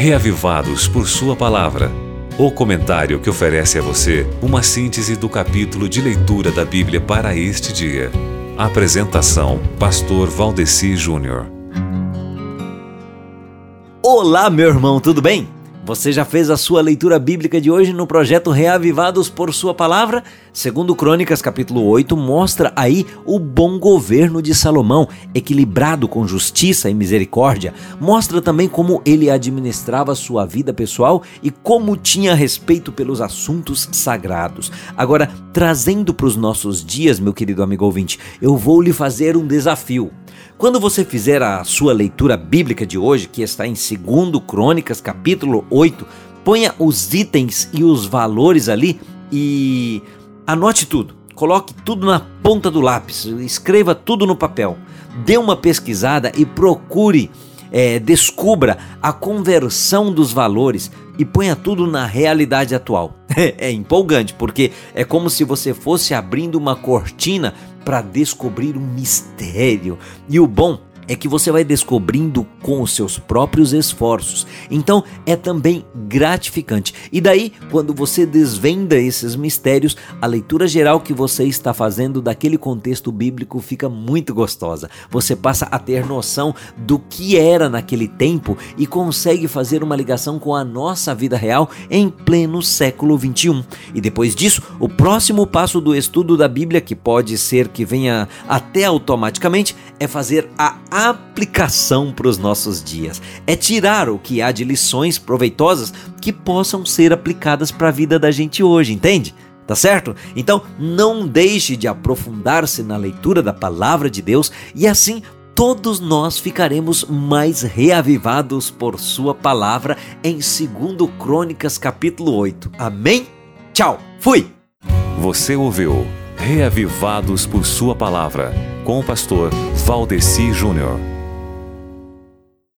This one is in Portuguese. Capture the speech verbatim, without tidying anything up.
Reavivados por Sua Palavra. O comentário que oferece a você uma síntese do capítulo de leitura da Bíblia para este dia. Apresentação: Pastor Valdeci Júnior. Olá, meu irmão, tudo bem? Você já fez a sua leitura bíblica de hoje no projeto Reavivados por Sua Palavra? Segundo Crônicas, capítulo oito, mostra aí o bom governo de Salomão, equilibrado com justiça e misericórdia. Mostra também como ele administrava sua vida pessoal e como tinha respeito pelos assuntos sagrados. Agora, trazendo para os nossos dias, meu querido amigo ouvinte, eu vou lhe fazer um desafio. Quando você fizer a sua leitura bíblica de hoje, que está em Segundo Crônicas, capítulo oito, ponha os itens e os valores ali e anote tudo. Coloque tudo na ponta do lápis, escreva tudo no papel. Dê uma pesquisada e procure, é, descubra a conversão dos valores e ponha tudo na realidade atual. É empolgante, porque é como se você fosse abrindo uma cortina para descobrir um mistério. E o bom é que você vai descobrindo com os seus próprios esforços. Então é também gratificante. E daí, quando você desvenda esses mistérios, a leitura geral que você está fazendo daquele contexto bíblico fica muito gostosa. Você passa a ter noção do que era naquele tempo e consegue fazer uma ligação com a nossa vida real em pleno século vinte e um. E depois disso, o próximo passo do estudo da Bíblia, que pode ser que venha até automaticamente, é fazer a aplicação para os nossos dias. É tirar o que há de lições proveitosas que possam ser aplicadas para a vida da gente hoje, entende? Tá certo? Então não deixe de aprofundar-se na leitura da palavra de Deus e assim todos nós ficaremos mais reavivados por sua palavra em Segundo Crônicas capítulo oito. Amém? Tchau! Fui! Você ouviu Reavivados por Sua Palavra, com o pastor Valdeci Júnior.